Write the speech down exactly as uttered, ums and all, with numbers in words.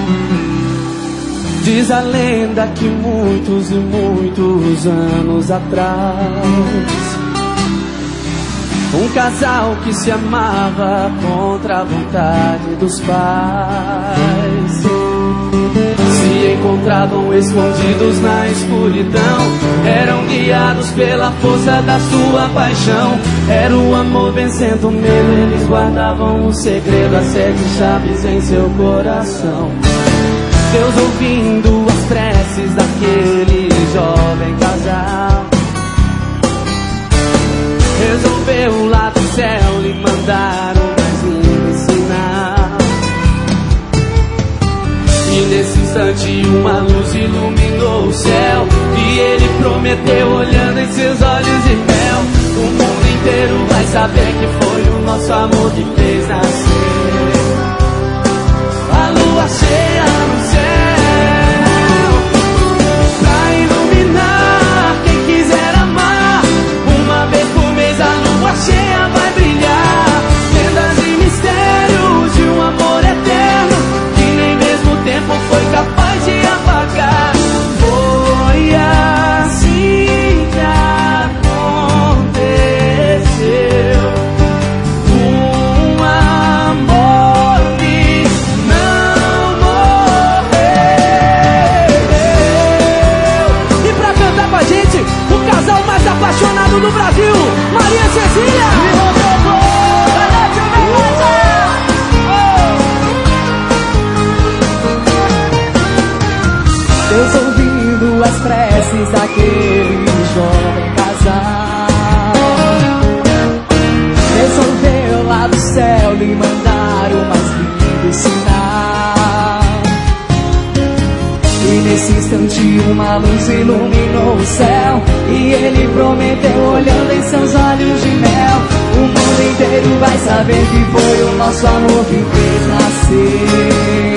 Diz a lenda que muitos e muitos anos atrás, um casal que se amava contra a vontade dos pais se encontravam escondidos na escuridão, eram guiados pela força da sua paixão. Era o amor vencendo o medo, eles guardavam um segredo, as sete chaves em seu coração. Deus, ouvindo as preces daquele jovem casal, resolveu lá do céu lhe mandar um mais lindo sinal. E nesse instante uma luz iluminou o céu, e ele prometeu olhando em seus olhos de mel: o mundo inteiro vai saber que foi o nosso amor que fez nascer a lua cheia no céu, pra iluminar quem quiser amar. Uma vez por mês a lua cheia vai brilhar, lendas e mistérios de um amor eterno que nem mesmo o tempo foi capaz de apagar. Foi assim que aconteceu, um amor que não morreu. E pra cantar com a gente, o casal mais apaixonado do Brasil, Maria Cecília. Deus, ouvindo as preces daquele jovem casal, resolveu lá do céu lhe mandar o mais lindo sinal. E nesse instante uma luz iluminou o céu, e ele prometeu olhando em seus olhos de mel: o mundo inteiro vai saber que foi o nosso amor que fez nascer